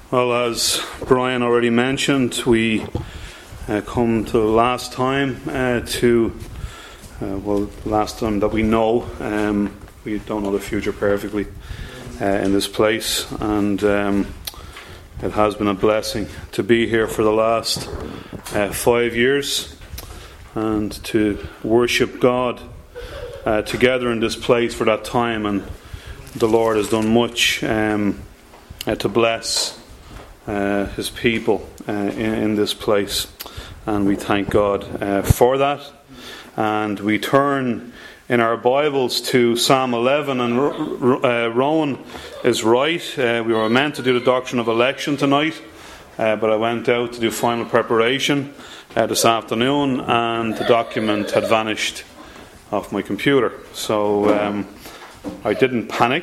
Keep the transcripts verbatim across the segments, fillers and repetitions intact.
Well, as Brian already mentioned, we uh, come to the last time uh, to, uh, well, last time that we know. Um, we don't know the future perfectly uh, in this place, and um, it has been a blessing to be here for the last uh, five years and to worship God uh, together in this place for that time. And the Lord has done much um, uh, to bless Uh, his people uh, in, in this place, and we thank God uh, for that. And we turn in our Bibles to Psalm eleven, and uh, Rowan is right. Uh, we were meant to do the doctrine of election tonight, uh, but I went out to do final preparation uh, this afternoon, and the document had vanished off my computer. So um, I didn't panic,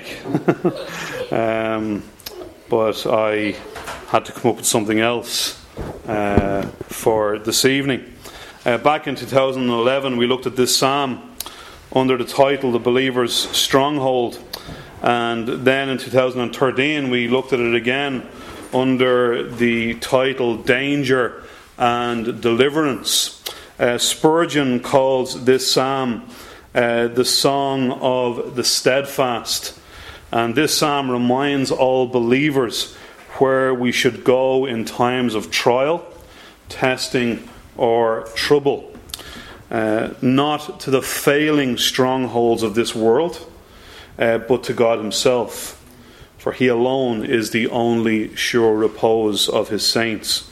um, but I had to come up with something else uh, for this evening. Uh, back in two thousand eleven, we looked at this psalm under the title, The Believer's Stronghold. And then in two thousand thirteen, we looked at it again under the title, Danger and Deliverance. Uh, Spurgeon calls this psalm uh, the Song of the Steadfast. And this psalm reminds all believers where we should go in times of trial, testing, or trouble. Uh, not to the failing strongholds of this world, uh, but to God Himself. For He alone is the only sure repose of His saints.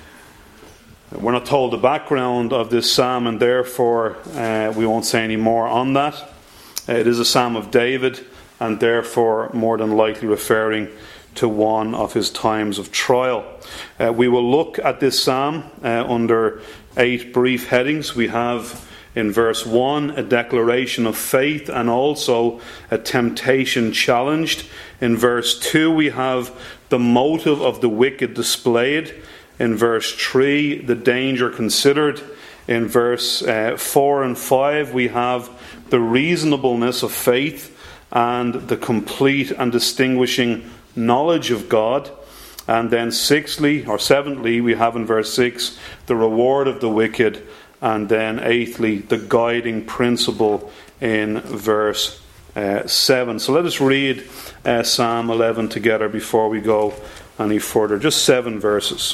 We're not told the background of this psalm, and therefore uh, we won't say any more on that. Uh, it is a psalm of David, and therefore more than likely referring to one of his times of trial. Uh, we will look at this psalm uh, under eight brief headings. We have in verse one a declaration of faith and also a temptation challenged. In verse two we have the motive of the wicked displayed. In verse three the danger considered. In verse uh, four and five we have the reasonableness of faith and the complete and distinguishing knowledge of God. And then sixthly or seventhly we have in verse six the reward of the wicked, and then eighthly the guiding principle in verse uh, seven. So let us read uh, Psalm eleven together before we go any further. Just seven verses.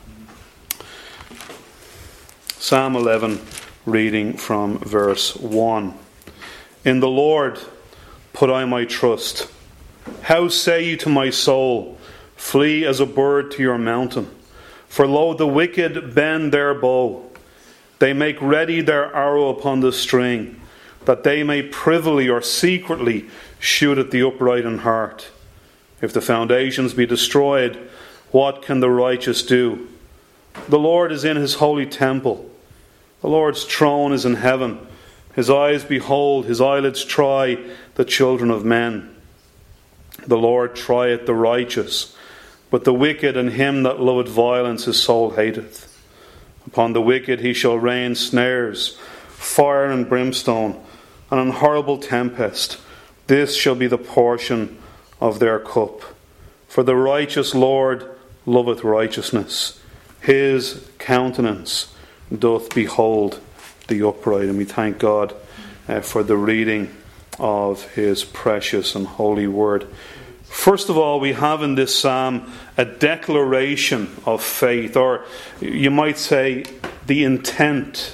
Psalm eleven, reading from verse one. In the Lord put I my trust. How say you to my soul, flee as a bird to your mountain? For lo, the wicked bend their bow. They make ready their arrow upon the string, that they may privily or secretly shoot at the upright in heart. If the foundations be destroyed, what can the righteous do? The Lord is in His holy temple. The Lord's throne is in heaven. His eyes behold, His eyelids try the children of men. The Lord trieth the righteous, but the wicked and him that loveth violence his soul hateth. Upon the wicked He shall rain snares, fire and brimstone, and an horrible tempest. This shall be the portion of their cup. For the righteous Lord loveth righteousness. His countenance doth behold the upright. And we thank God uh, for the reading of His precious and holy word. First of all, we have in this psalm a declaration of faith, or you might say the intent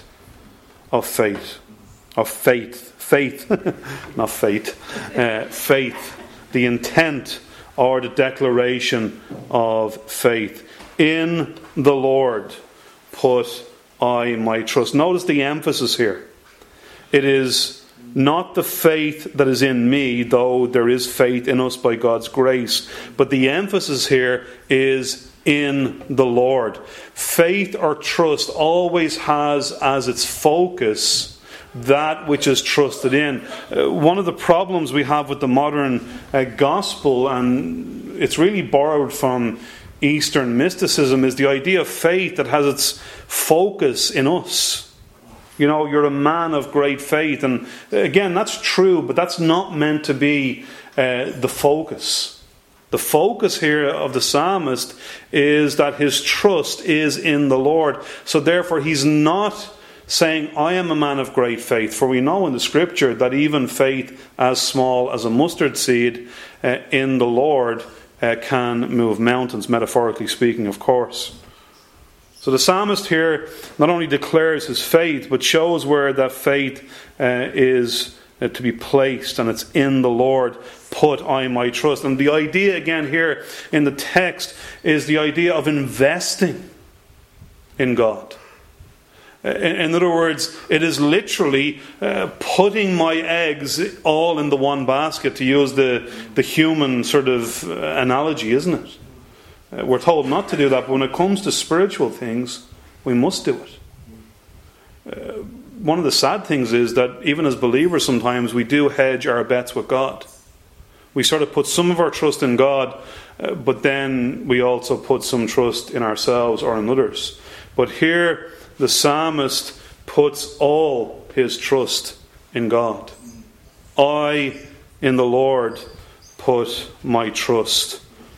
of faith. Of faith. Faith. Not faith. Uh, faith. The intent or the declaration of faith. In the Lord put I my trust. Notice the emphasis here. It is not the faith that is in me, though there is faith in us by God's grace. But the emphasis here is in the Lord. Faith or trust always has as its focus that which is trusted in. Uh, one of the problems we have with the modern uh, gospel, and it's really borrowed from Eastern mysticism, is the idea of faith that has its focus in us. You know, you're a man of great faith. And again, that's true, but that's not meant to be uh, the focus. The focus here of the psalmist is that his trust is in the Lord. So therefore he's not saying, I am a man of great faith. For we know in the scripture that even faith as small as a mustard seed uh, in the Lord uh, can move mountains, metaphorically speaking, of course. So the psalmist here not only declares his faith, but shows where that faith uh, is uh, to be placed, and it's in the Lord. Put I my trust. And the idea again here in the text is the idea of investing in God. In other words, it is literally uh, putting my eggs all in the one basket, to use the, the human sort of analogy, isn't it? Uh, we're told not to do that, but when it comes to spiritual things, we must do it. Uh, one of the sad things is that even as believers sometimes we do hedge our bets with God. We sort of put some of our trust in God, uh, but then we also put some trust in ourselves or in others. But here the psalmist puts all his trust in God. I, in the Lord, put my trust.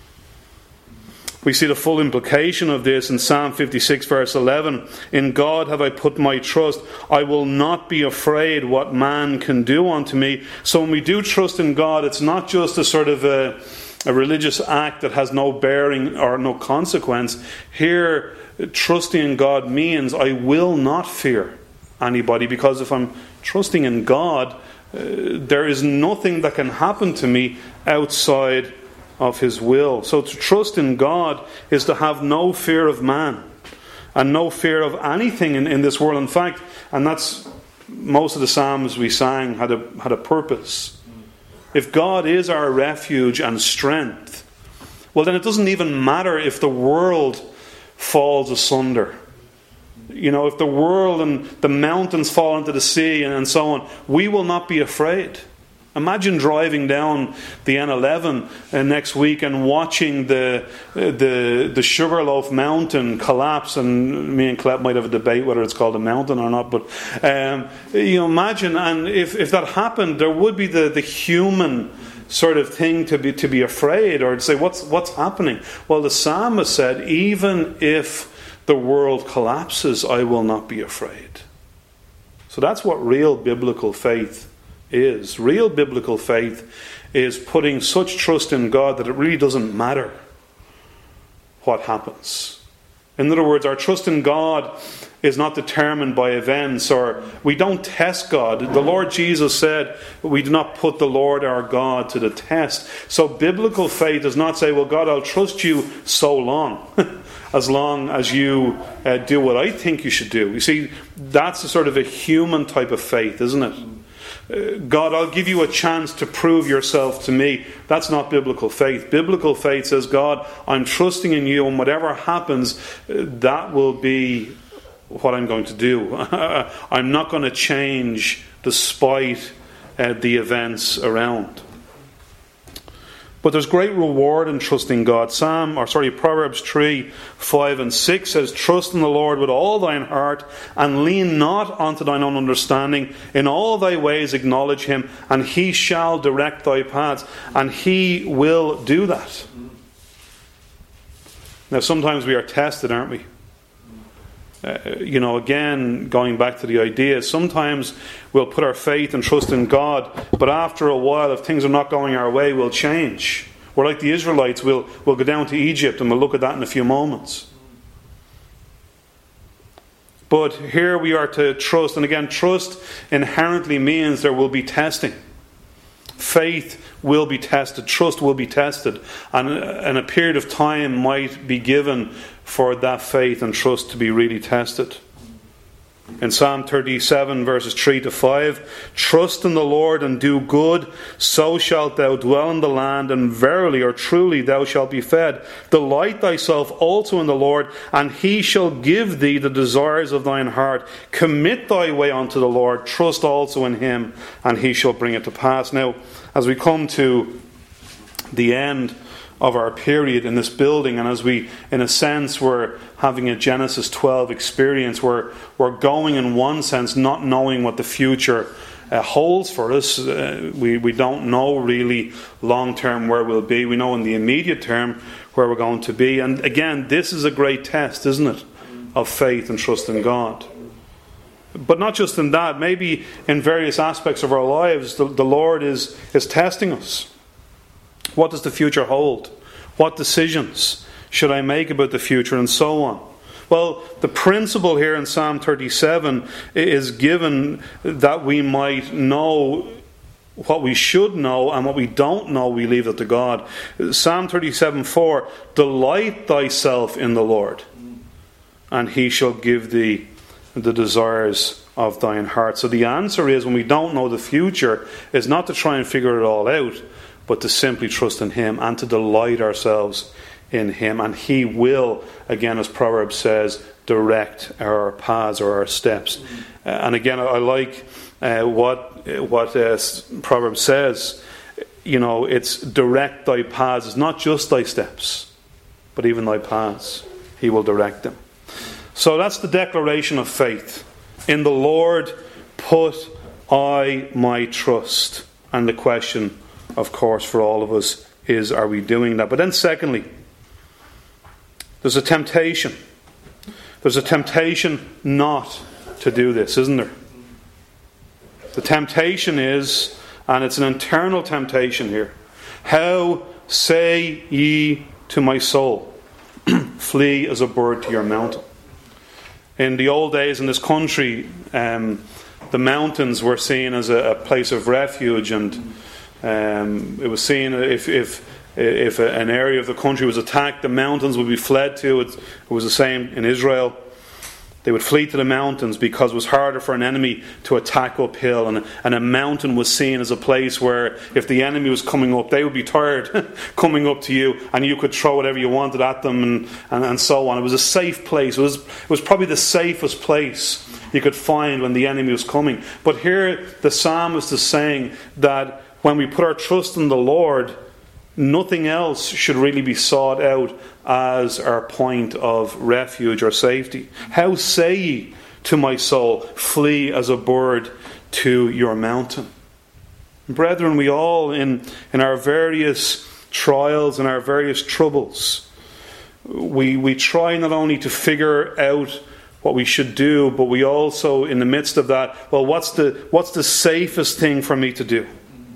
We see the full implication of this in Psalm fifty-six verse eleven. In God have I put my trust. I will not be afraid what man can do unto me. So when we do trust in God, it's not just a sort of a, a religious act that has no bearing or no consequence. Here, trusting in God means I will not fear anybody, because if I'm trusting in God, uh, there is nothing that can happen to me outside of His will. So to trust in God is to have no fear of man and no fear of anything in, in this world. In fact, and that's most of the psalms we sang had a had a purpose. If God is our refuge and strength, well then it doesn't even matter if the world falls asunder. You know, if the world and the mountains fall into the sea and, and so on, we will not be afraid. Imagine driving down the N eleven uh, next week and watching the the the Sugarloaf Mountain collapse. And me and Clep might have a debate whether it's called a mountain or not. But um, you know, imagine, and if, if that happened, there would be the, the human sort of thing to be to be afraid, or to say, what's what's happening? Well, the psalmist said, even if the world collapses, I will not be afraid. So that's what real biblical faith is. Real biblical faith is putting such trust in God that it really doesn't matter what happens. In other words, our trust in God is not determined by events, or we don't test God. The Lord Jesus said we do not put the Lord our God to the test. So biblical faith does not say, well, God, I'll trust you so long, as long as you uh, do what I think you should do. You see, that's a sort of a human type of faith, isn't it? Uh, God, I'll give you a chance to prove yourself to me. That's not biblical faith. Biblical faith says, God, I'm trusting in you, and whatever happens, uh, that will be what I'm going to do. I'm not going to change despite uh, the events around. But there's great reward in trusting God. Psalm, or sorry, Proverbs three, five and six says, trust in the Lord with all thine heart, and lean not unto thine own understanding. In all thy ways acknowledge him, and he shall direct thy paths. And he will do that. Now sometimes we are tested, aren't we? Uh, you know, again, going back to the idea, sometimes we'll put our faith and trust in God, but after a while, if things are not going our way, we'll change. We're like the Israelites, we'll, we'll go down to Egypt, and we'll look at that in a few moments. But here we are to trust, and again, trust inherently means there will be testing. Faith will be tested, trust will be tested, and, and a period of time might be given for that faith and trust to be really tested. In Psalm thirty-seven verses three to five, trust in the Lord and do good, so shalt thou dwell in the land, and verily or truly thou shalt be fed. Delight thyself also in the Lord, and he shall give thee the desires of thine heart. Commit thy way unto the Lord, trust also in him, and he shall bring it to pass. Now, as we come to the end of our period in this building, and as we, in a sense, we're having a Genesis twelve experience, where we're going in one sense not knowing what the future uh, holds for us. Uh, we, we don't know really long term where we'll be. We know in the immediate term where we're going to be. And again, this is a great test, isn't it, of faith and trust in God. But not just in that, maybe in various aspects of our lives, the, the Lord is, is testing us. What does the future hold? What decisions should I make about the future, and so on? Well, the principle here in Psalm thirty-seven is given that we might know what we should know, and what we don't know we leave it to God. Psalm thirty-seven four, delight thyself in the Lord, and he shall give thee the desires of thine heart. So the answer is, when we don't know the future, is not to try and figure it all out, but to simply trust in him and to delight ourselves in him. And he will, again, as Proverbs says, direct our paths or our steps. Uh, and again, I, I like uh, what what uh, Proverbs says. You know, it's direct thy paths. It's not just thy steps, but even thy paths. He will direct them. So that's the declaration of faith. In the Lord put I my trust. And the question, of course, for all of us is, are we doing that? But then secondly, there's a temptation. There's a temptation not to do this, isn't there? The temptation is, and it's an internal temptation here, how say ye to my soul, flee as a bird to your mountain. In the old days in this country, um, the mountains were seen as a, a place of refuge, and um, it was seen if if if an area of the country was attacked, the mountains would be fled to. It, it was the same in Israel. They would flee to the mountains because it was harder for an enemy to attack uphill, and, and a mountain was seen as a place where if the enemy was coming up, they would be tired coming up to you, and you could throw whatever you wanted at them, and, and, and so on. It was a safe place. It was, it was probably the safest place you could find when the enemy was coming. But here the psalmist is saying that when we put our trust in the Lord, nothing else should really be sought out as our point of refuge or safety. How say ye to my soul, flee as a bird to your mountain? Brethren, we all, in, in our various trials and our various troubles, we, we try not only to figure out what we should do, but we also, in the midst of that, well, what's the, what's the safest thing for me to do?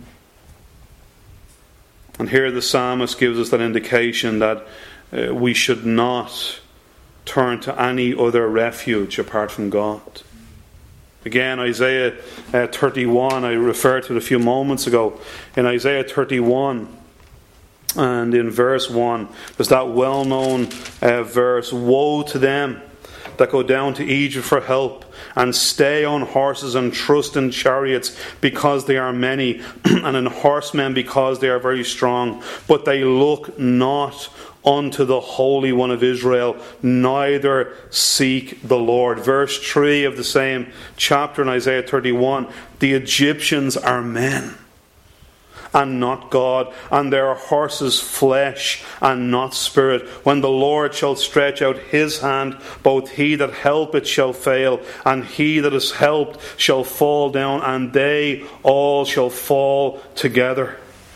And here the psalmist gives us that indication that uh, we should not turn to any other refuge apart from God. Again, Isaiah uh, thirty-one, I referred to it a few moments ago. In Isaiah thirty-one and in verse one, there's that well-known uh, verse, woe to them that go down to Egypt for help, and stay on horses and trust in chariots because they are many, and in horsemen because they are very strong. But they look not unto the Holy One of Israel, neither seek the Lord. Verse three of the same chapter in Isaiah thirty-one, the Egyptians are men and not God, and their horses flesh and not spirit. When the Lord shall stretch out his hand, both he that helpeth shall fail, and he that is helped shall fall down, and they all shall fall together.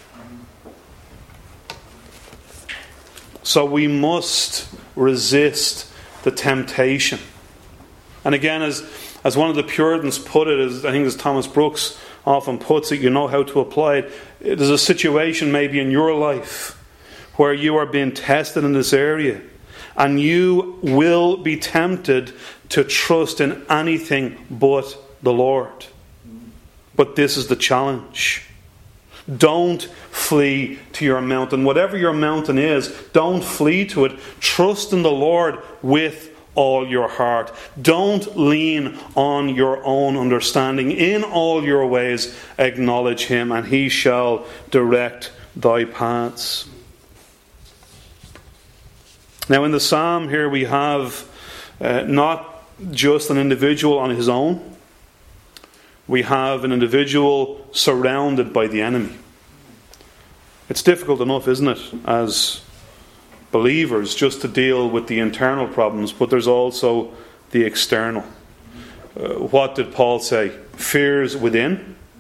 So we must resist the temptation. And again, as, as one of the Puritans put it, as I think as Thomas Brooks often puts it, you know how to apply it. There's a situation maybe in your life where you are being tested in this area, and you will be tempted to trust in anything but the Lord. But this is the challenge. Don't flee to your mountain. Whatever your mountain is, don't flee to it. Trust in the Lord with all your heart. Don't lean on your own understanding. In all your ways acknowledge him, and he shall direct thy paths. Now in the psalm here we have uh, not just an individual on his own. We have an individual surrounded by the enemy. It's difficult enough, isn't it, as believers, just to deal with the internal problems, but there's also the external. Uh, what did Paul say? Fears within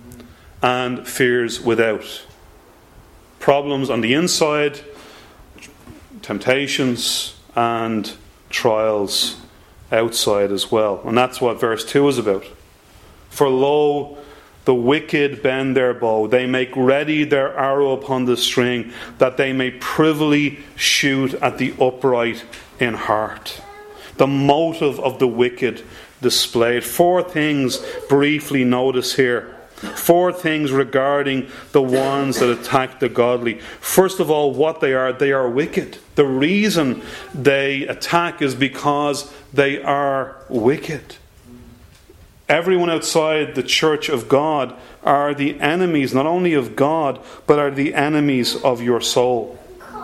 and fears without. Problems on the inside, temptations and trials outside as well. And that's what verse two is about. For lo, the wicked bend their bow. They make ready their arrow upon the string, that they may privily shoot at the upright in heart. The motive of the wicked displayed. Four things briefly notice here. Four things regarding the ones that attack the godly. First of all, what they are. They are wicked. The reason they attack is because they are wicked. Everyone outside the church of God are the enemies, not only of God, but are the enemies of your soul.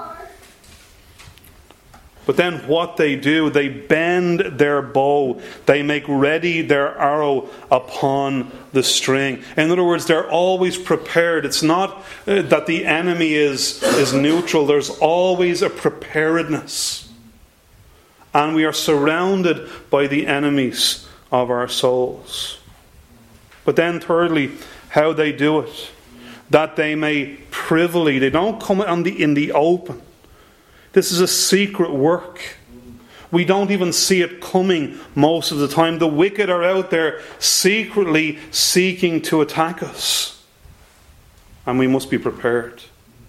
But then what they do, they bend their bow. They make ready their arrow upon the string. In other words, they're always prepared. It's not uh, that the enemy is, is neutral. There's always a preparedness. And we are surrounded by the enemies of our souls. But then thirdly, how they do it. That they may privily, they don't come on the, in the open. This is a secret work. We don't even see it coming most of the time. The wicked are out there secretly seeking to attack us. And we must be prepared.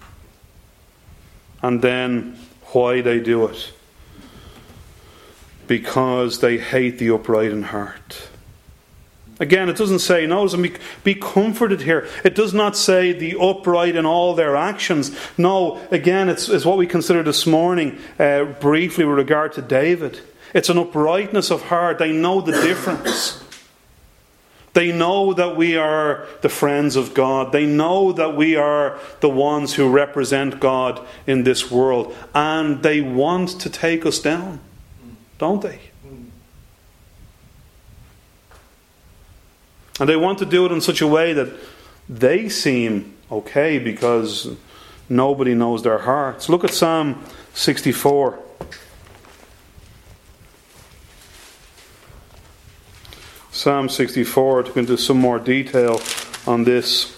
And then why they do it. Because they hate the upright in heart. Again, it doesn't say, no, it doesn't be, be comforted here. It does not say the upright in all their actions. No, again, it's, it's what we considered this morning, uh, briefly with regard to David. It's an uprightness of heart. They know the difference. They know that we are the friends of God. They know that we are the ones who represent God in this world. And they want to take us down, don't they? And they want to do it in such a way that they seem okay because nobody knows their hearts. Look at Psalm sixty-four. Psalm sixty-four, to go into some more detail on this.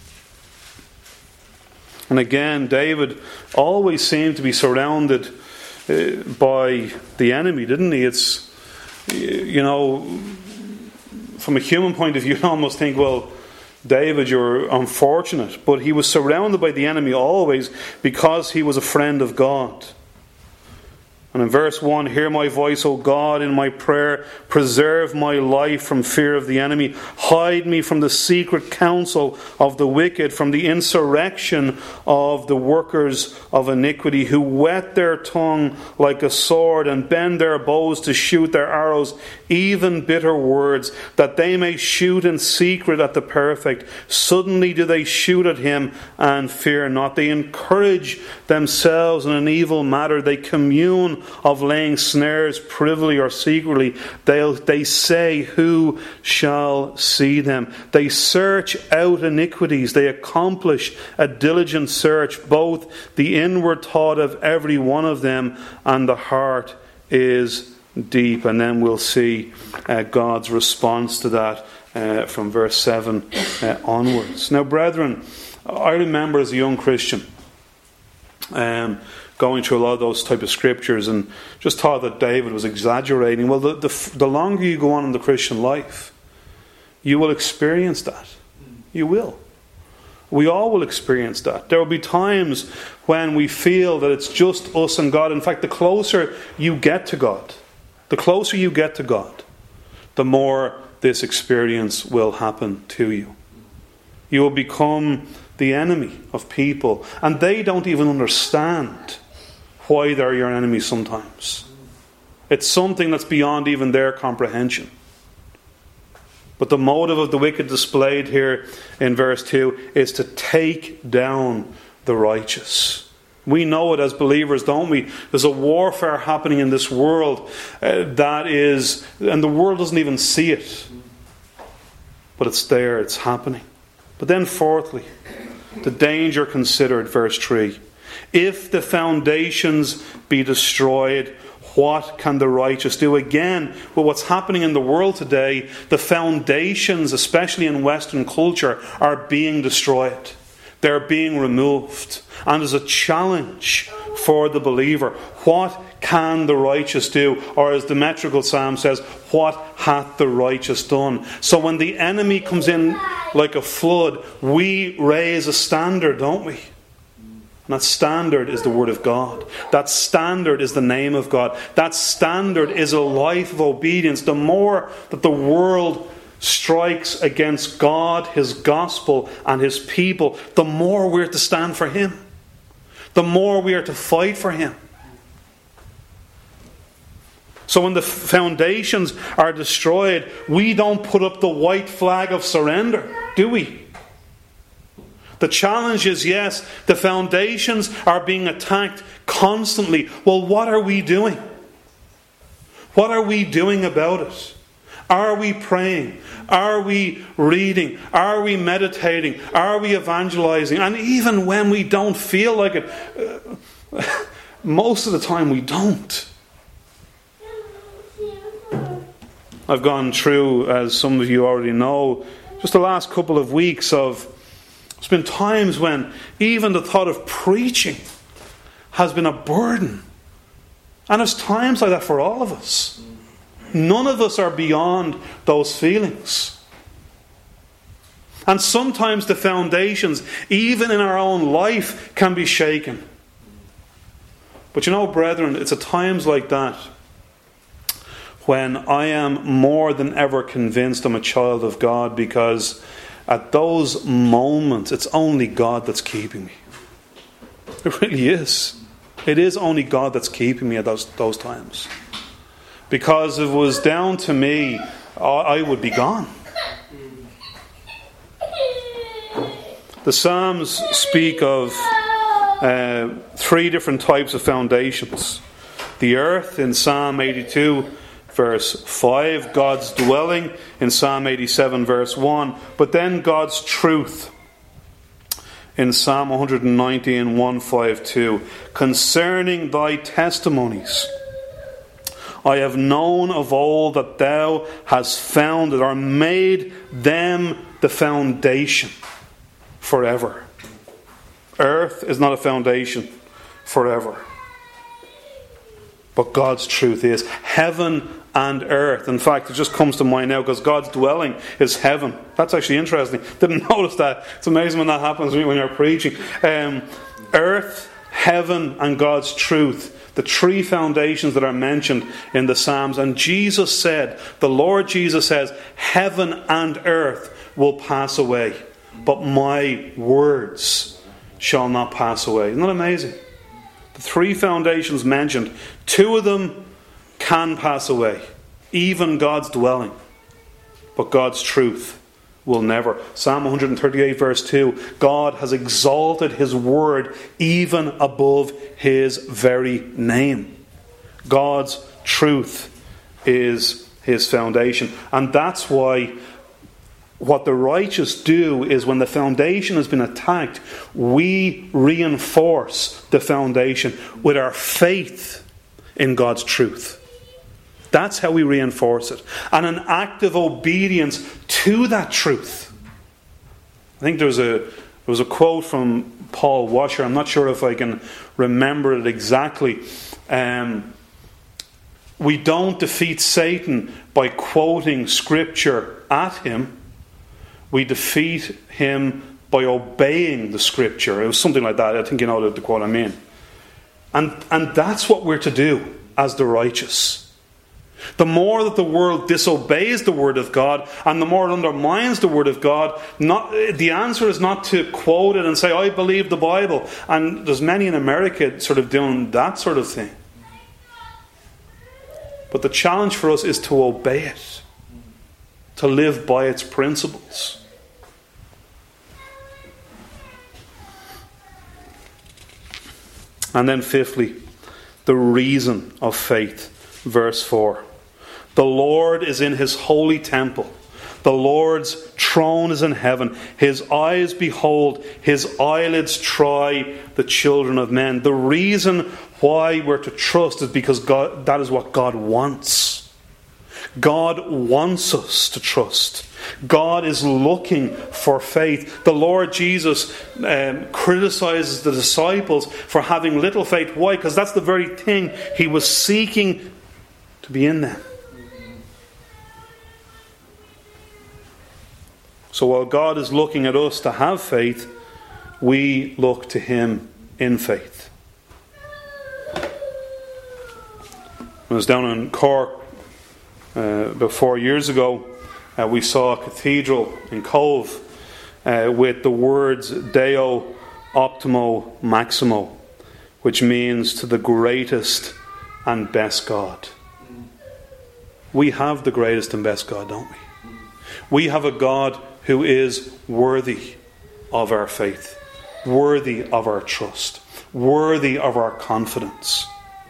And again, David always seemed to be surrounded uh, by the enemy, didn't he? It's, you know, from a human point of view, you almost think, well, David, you're unfortunate. But he was surrounded by the enemy always because he was a friend of God. And in verse one, hear my voice, O God, in my prayer. Preserve my life from fear of the enemy. Hide me from the secret counsel of the wicked, from the insurrection of the workers of iniquity, who whet their tongue like a sword and bend their bows to shoot their arrows, even bitter words, that they may shoot in secret at the perfect. Suddenly do they shoot at him and fear not. They encourage themselves in an evil matter. They commune of laying snares privily or secretly. They they say, who shall see them? They search out iniquities. They accomplish a diligent search, both the inward thought of every one of them and the heart is deep. And then we'll see uh, God's response to that uh, from verse seven uh, onwards. Now, brethren, I remember as a young Christian um, going through a lot of those type of scriptures and just thought that David was exaggerating. Well, the, the, the longer you go on in the Christian life, you will experience that. You will. We all will experience that. There will be times when we feel that it's just us and God. In fact, the closer you get to God, the closer you get to God, the more this experience will happen to you. You will become the enemy of people, and they don't even understand why they're your enemy sometimes. It's something that's beyond even their comprehension. But the motive of the wicked displayed here in verse two is to take down the righteous. We know it as believers, don't we? There's a warfare happening in this world uh, that is, and the world doesn't even see it. But it's there, it's happening. But then fourthly, the danger considered, verse three. If the foundations be destroyed, what can the righteous do? Again, with what's happening in the world today, the foundations, especially in Western culture, are being destroyed. They're being removed. And there's a challenge for the believer. What can the righteous do? Or as the metrical psalm says, what hath the righteous done? So when the enemy comes in like a flood, we raise a standard, don't we? And that standard is the Word of God. That standard is the name of God. That standard is a life of obedience. The more that the world strikes against God, His gospel, and His people, the more we're to stand for Him. The more we are to fight for Him. So when the foundations are destroyed, we don't put up the white flag of surrender, do we? The challenge is, yes, the foundations are being attacked constantly. Well, what are we doing? What are we doing about it? Are we praying? Are we reading? Are we meditating? Are we evangelizing? And even when we don't feel like it, uh, most of the time we don't. I've gone through, as some of you already know, just the last couple of weeks of There's been times when even the thought of preaching has been a burden. And there's times like that for all of us. None of us are beyond those feelings. And sometimes the foundations, even in our own life, can be shaken. But you know, brethren, it's at times like that when I am more than ever convinced I'm a child of God, because at those moments, it's only God that's keeping me. It really is. It is only God that's keeping me at those, those times. Because if it was down to me, I would be gone. The Psalms speak of uh, three different types of foundations. The earth in Psalm eighty-two, verse five, God's dwelling in Psalm eighty-seven, verse one, but then God's truth in Psalm one ninety and one fifty-two. Concerning thy testimonies, I have known of old that thou hast founded or made them the foundation forever. Earth is not a foundation forever. But God's truth is. Heaven and earth. In fact, it just comes to mind now because God's dwelling is heaven. That's actually interesting. Didn't notice that. It's amazing when that happens when you're preaching. Um, earth, heaven, and God's truth. The three foundations that are mentioned in the Psalms. And Jesus said, the Lord Jesus says, heaven and earth will pass away, but my words shall not pass away. Isn't that amazing? The three foundations mentioned, two of them can pass away, even God's dwelling, but God's truth will never. Psalm one thirty-eight verse two, God has exalted His word even above His very name. God's truth is His foundation. And that's why what the righteous do is when the foundation has been attacked, we reinforce the foundation with our faith in God's truth. That's how we reinforce it. And an active obedience to that truth. I think there was a, there was a quote from Paul Washer. I'm not sure if I can remember it exactly. Um, we don't defeat Satan by quoting Scripture at him. We defeat him by obeying the Scripture. It was something like that. I think you know the quote I mean. And, and that's what we're to do as the righteous. The more that the world disobeys the Word of God and the more it undermines the Word of God, not, the answer is not to quote it and say, I believe the Bible. And there's many in America sort of doing that sort of thing. But the challenge for us is to obey it, to live by its principles. And then fifthly, the reason of faith. Verse four. The Lord is in His holy temple. The Lord's throne is in heaven. His eyes behold, His eyelids try the children of men. The reason why we're to trust is because God, that is what God wants. God wants us to trust. God is looking for faith. The Lord Jesus um, criticizes the disciples for having little faith. Why? Because that's the very thing he was seeking to be in them. So while God is looking at us to have faith, we look to him in faith. I was down in Cork uh, about four years ago. Uh, we saw a cathedral in Cove uh, with the words Deo Optimo Maximo, which means to the greatest and best God. We have the greatest and best God, don't we? We have a God who is worthy of our faith, worthy of our trust, worthy of our confidence.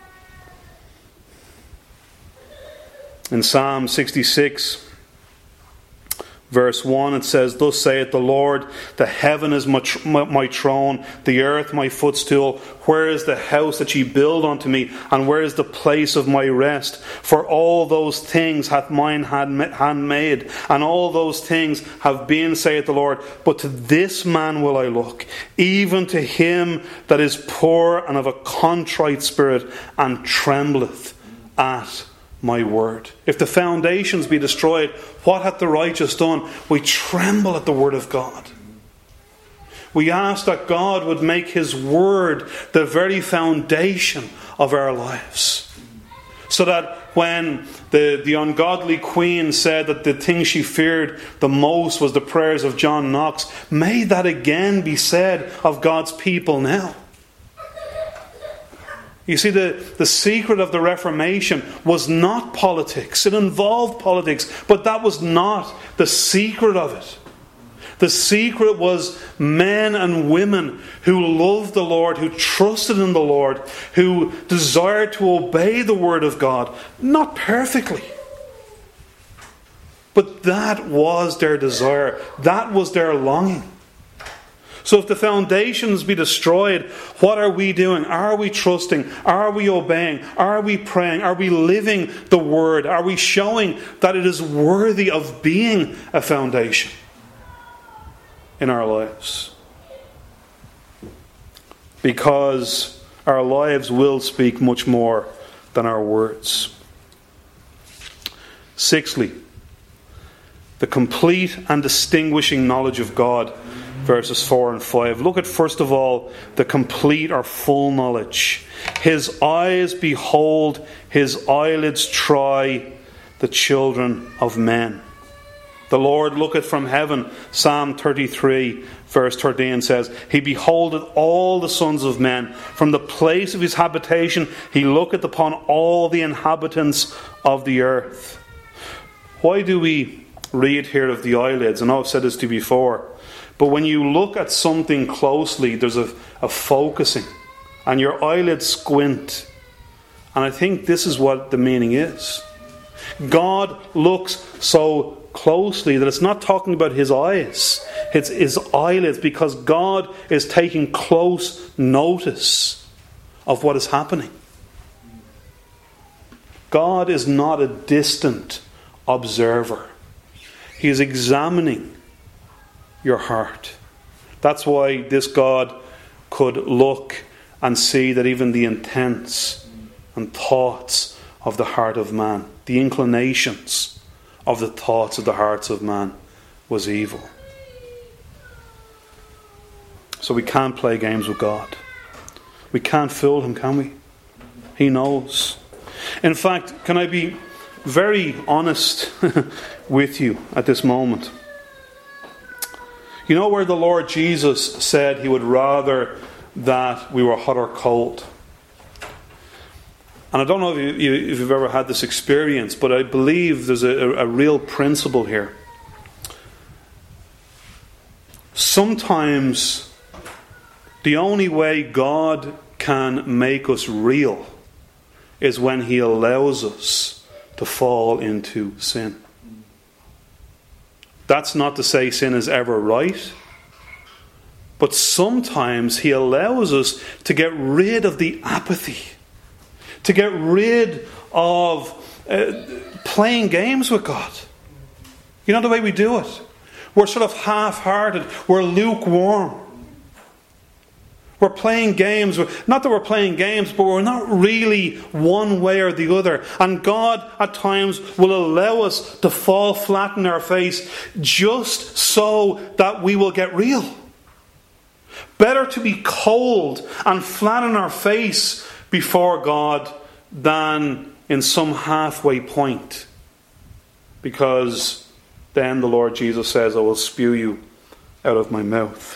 In Psalm sixty-six, verse one, it says, "Thus saith the Lord, the heaven is my, my throne, the earth my footstool. Where is the house that ye build unto me? And where is the place of my rest? For all those things hath mine hand made, and all those things have been, saith the Lord. But to this man will I look, even to him that is poor and of a contrite spirit, and trembleth at my word." If the foundations be destroyed, what hath the righteous done? We tremble at the word of God. We ask that God would make his word the very foundation of our lives. So that when the, the ungodly queen said that the thing she feared the most was the prayers of John Knox, may that again be said of God's people now. You see, the, the secret of the Reformation was not politics. It involved politics, but that was not the secret of it. The secret was men and women who loved the Lord, who trusted in the Lord, who desired to obey the Word of God. Not perfectly, but that was their desire. That was their longing. So if the foundations be destroyed, what are we doing? Are we trusting? Are we obeying? Are we praying? Are we living the Word? Are we showing that it is worthy of being a foundation in our lives? Because our lives will speak much more than our words. Sixthly, the complete and distinguishing knowledge of God. Verses four and five. Look at, first of all, the complete or full knowledge. His eyes behold, his eyelids try the children of men. The Lord looketh from heaven. Psalm thirty-three, verse thirteen says, "He beholdeth all the sons of men. From the place of his habitation he looketh upon all the inhabitants of the earth." Why do we read here of the eyelids? I know I've said this to you before. But when you look at something closely, there's a, a focusing. And your eyelids squint. And I think this is what the meaning is. God looks so closely that it's not talking about his eyes. It's his eyelids, because God is taking close notice of what is happening. God is not a distant observer. He is examining your heart. That's why this God could look and see that even the intents and thoughts of the heart of man, the inclinations of the thoughts of the hearts of man, was evil. So we can't play games with God. We can't fool him, can we? He knows. In fact, can I be very honest with you at this moment? You know where the Lord Jesus said he would rather that we were hot or cold? And I don't know if, you, if you've ever had this experience, but I believe there's a, a real principle here. Sometimes the only way God can make us real is when he allows us to fall into sin. That's not to say sin is ever right. But sometimes he allows us to get rid of the apathy To get rid of uh, playing games with God. You know the way we do it? We're sort of half-hearted. We're lukewarm. We're playing games. Not that we're playing games, but we're not really one way or the other. And God at times will allow us to fall flat in our face just so that we will get real. Better to be cold and flat in our face before God than in some halfway point. Because then the Lord Jesus says, I will spew you out of my mouth.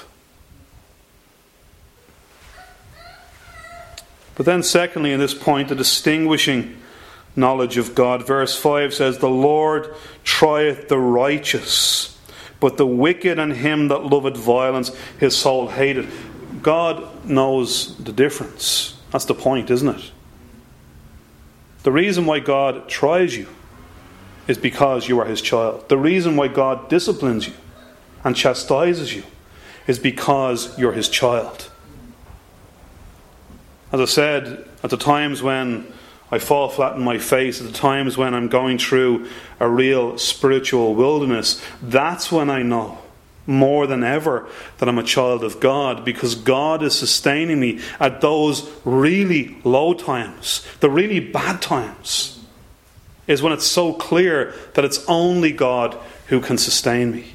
But then secondly, in this point, the distinguishing knowledge of God. Verse five says, the Lord trieth the righteous, but the wicked and him that loveth violence, his soul hateth. God knows the difference. That's the point, isn't it? The reason why God tries you is because you are his child. The reason why God disciplines you and chastises you is because you're his child. As I said, at the times when I fall flat in my face, at the times when I'm going through a real spiritual wilderness, that's when I know more than ever that I'm a child of God, because God is sustaining me at those really low times, the really bad times, is when it's so clear that it's only God who can sustain me.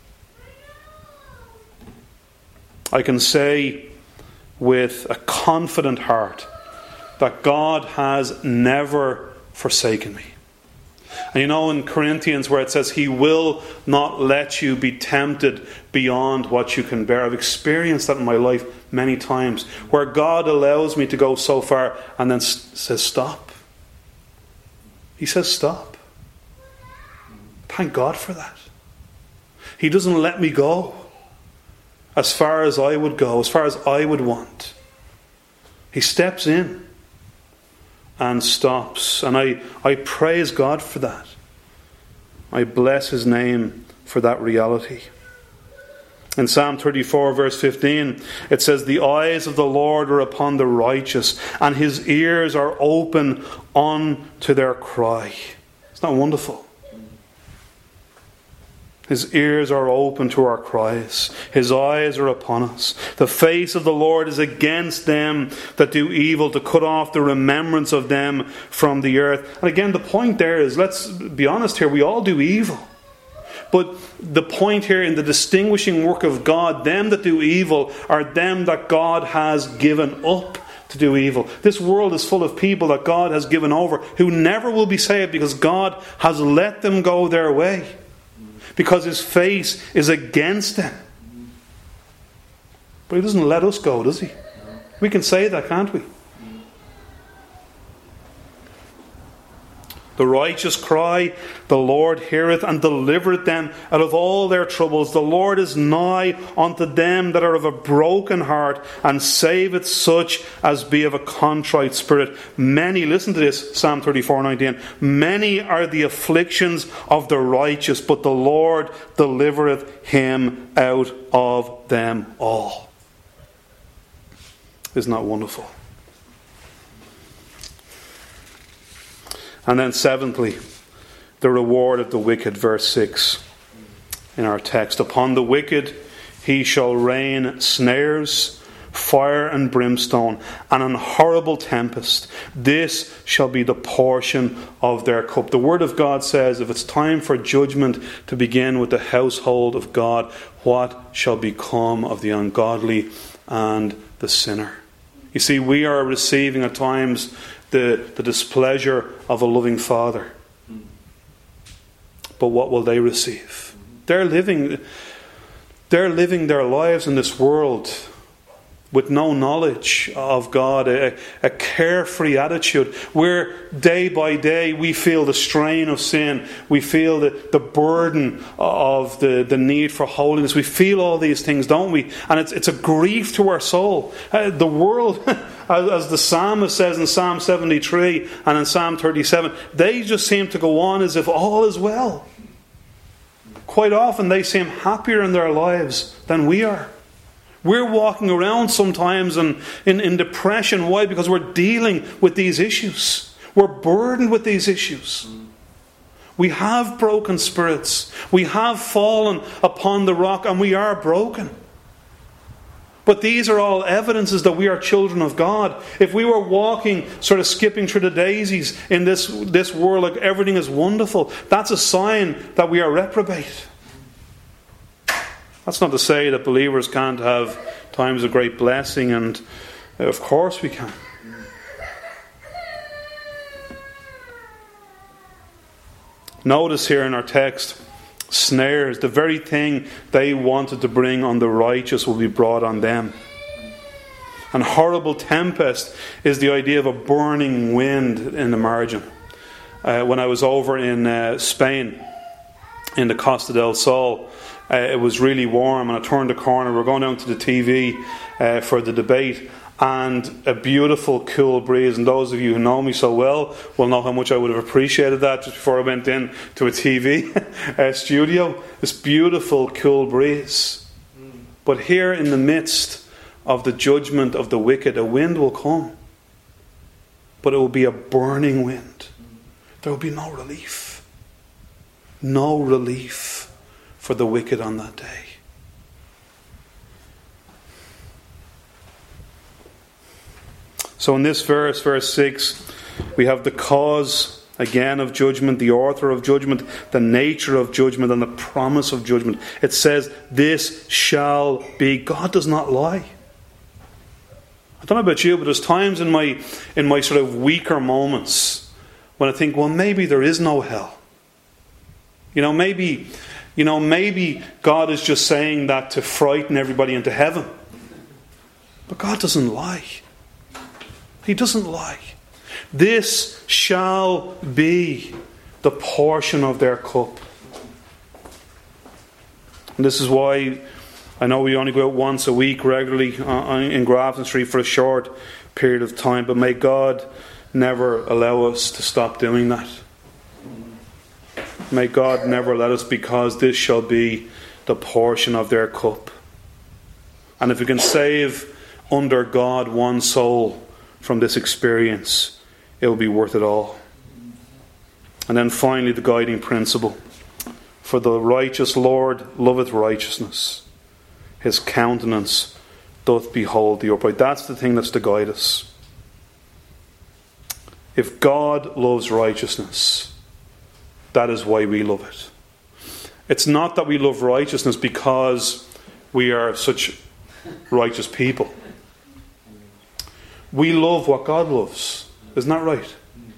I can say with a confident heart that God has never forsaken me. And you know in Corinthians where it says he will not let you be tempted beyond what you can bear. I've experienced that in my life many times, where God allows me to go so far and then says stop. He says stop. Thank God for that. He doesn't let me go as far as I would go, as far as I would want. He steps in and stops. And I, I praise God for that. I bless his name for that reality. In Psalm thirty-four verse fifteen, it says, the eyes of the Lord are upon the righteous, and his ears are open unto their cry. Isn't that wonderful? His ears are open to our cries. His eyes are upon us. The face of the Lord is against them that do evil, to cut off the remembrance of them from the earth. And again, the point there is, let's be honest here, we all do evil. But the point here in the distinguishing work of God, them that do evil are them that God has given up to do evil. This world is full of people that God has given over who never will be saved because God has let them go their way. Because his face is against them. But he doesn't let us go, does he? We can say that, can't we? The righteous cry, the Lord heareth and delivereth them out of all their troubles. The Lord is nigh unto them that are of a broken heart, and saveth such as be of a contrite spirit. Many, listen to this, Psalm thirty-four nineteen. Many are the afflictions of the righteous, but the Lord delivereth him out of them all. Isn't that wonderful? And then seventhly, the reward of the wicked, verse six in our text. Upon the wicked he shall rain snares, fire and brimstone, and an horrible tempest. This shall be the portion of their cup. The Word of God says, if it's time for judgment to begin with the household of God, what shall become of the ungodly and the sinner? You see, we are receiving at times the, the displeasure of a loving Father. But what will they receive? They're living, they're living their lives in this world with no knowledge of God, a, a carefree attitude, where day by day we feel the strain of sin, we feel the, the burden of the, the need for holiness. We feel all these things, don't we? And it's, it's a grief to our soul. Uh, the world, as, as the psalmist says in Psalm seventy-three and in Psalm thirty-seven, they just seem to go on as if all is well. Quite often they seem happier in their lives than we are. We're walking around sometimes in, in, in depression. Why? Because we're dealing with these issues. We're burdened with these issues. We have broken spirits. We have fallen upon the rock, and we are broken. But these are all evidences that we are children of God. If we were walking, sort of skipping through the daisies in this, this world like everything is wonderful, that's a sign that we are reprobate. That's not to say that believers can't have times of great blessing, and of course we can. Notice here in our text, snares, the very thing they wanted to bring on the righteous will be brought on them. And horrible tempest is the idea of a burning wind in the margin. Uh, when I was over in uh, Spain, in the Costa del Sol, uh, it was really warm, and I turned the corner. We were going down to the T V uh, for the debate, and a beautiful cool breeze. And those of you who know me so well will know how much I would have appreciated that just before I went in to a T V uh, studio. This beautiful cool breeze. But here in the midst of the judgment of the wicked, a wind will come. But it will be a burning wind. There will be no relief. No relief for the wicked on that day. So in this verse, verse six, we have the cause again of judgment, the author of judgment, the nature of judgment, and the promise of judgment. It says, this shall be. God does not lie. I don't know about you, but there's times in my in my sort of weaker moments when I think, well, maybe there is no hell. You know, maybe, you know, maybe God is just saying that to frighten everybody into heaven. But God doesn't lie. He doesn't lie. This shall be the portion of their cup. And this is why I know we only go out once a week regularly in Grafton Street for a short period of time, but may God never allow us to stop doing that. May God never let us, because this shall be the portion of their cup. And if we can save under God one soul from this experience, it will be worth it all. And then finally, the guiding principle. For the righteous Lord loveth righteousness. His countenance doth behold the upright. That's the thing that's to guide us. If God loves righteousness, that is why we love it. It's not that we love righteousness because we are such righteous people. We love what God loves. Isn't that right?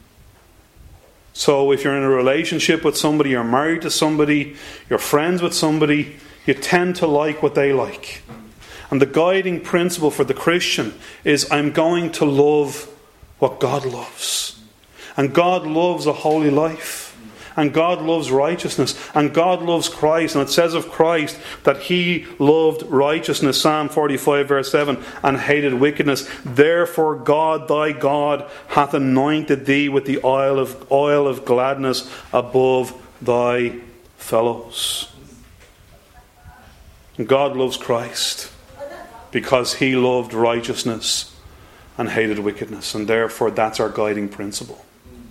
So if you're in a relationship with somebody, you're married to somebody, you're friends with somebody, you tend to like what they like. And the guiding principle for the Christian is, I'm going to love what God loves. And God loves a holy life. And God loves righteousness. And God loves Christ. And it says of Christ that He loved righteousness, Psalm forty-five verse seven, and hated wickedness. Therefore God thy God hath anointed thee with the oil of, oil of gladness above thy fellows. And God loves Christ because He loved righteousness and hated wickedness. And therefore that's our guiding principle.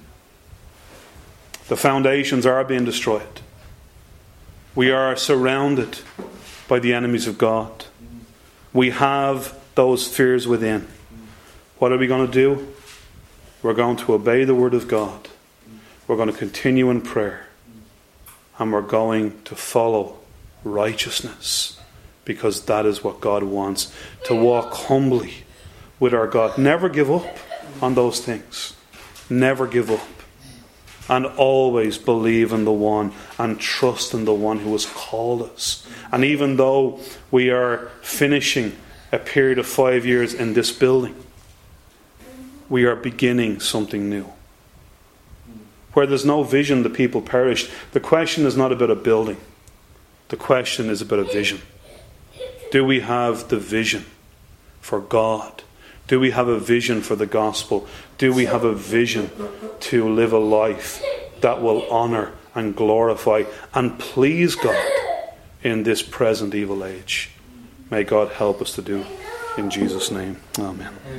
The foundations are being destroyed. We are surrounded by the enemies of God. We have those fears within. What are we going to do? We're going to obey the Word of God. We're going to continue in prayer. And we're going to follow righteousness, because that is what God wants. To walk humbly with our God. Never give up on those things. Never give up. And always believe in the one and trust in the one who has called us. And even though we are finishing a period of five years in this building, we are beginning something new. Where there's no vision, the people perished. The question is not about a building. The question is about a vision. Do we have the vision for God? Do we have a vision for the gospel? Do we have a vision to live a life that will honour and glorify and please God in this present evil age? may God help us to do. In Jesus' name, amen.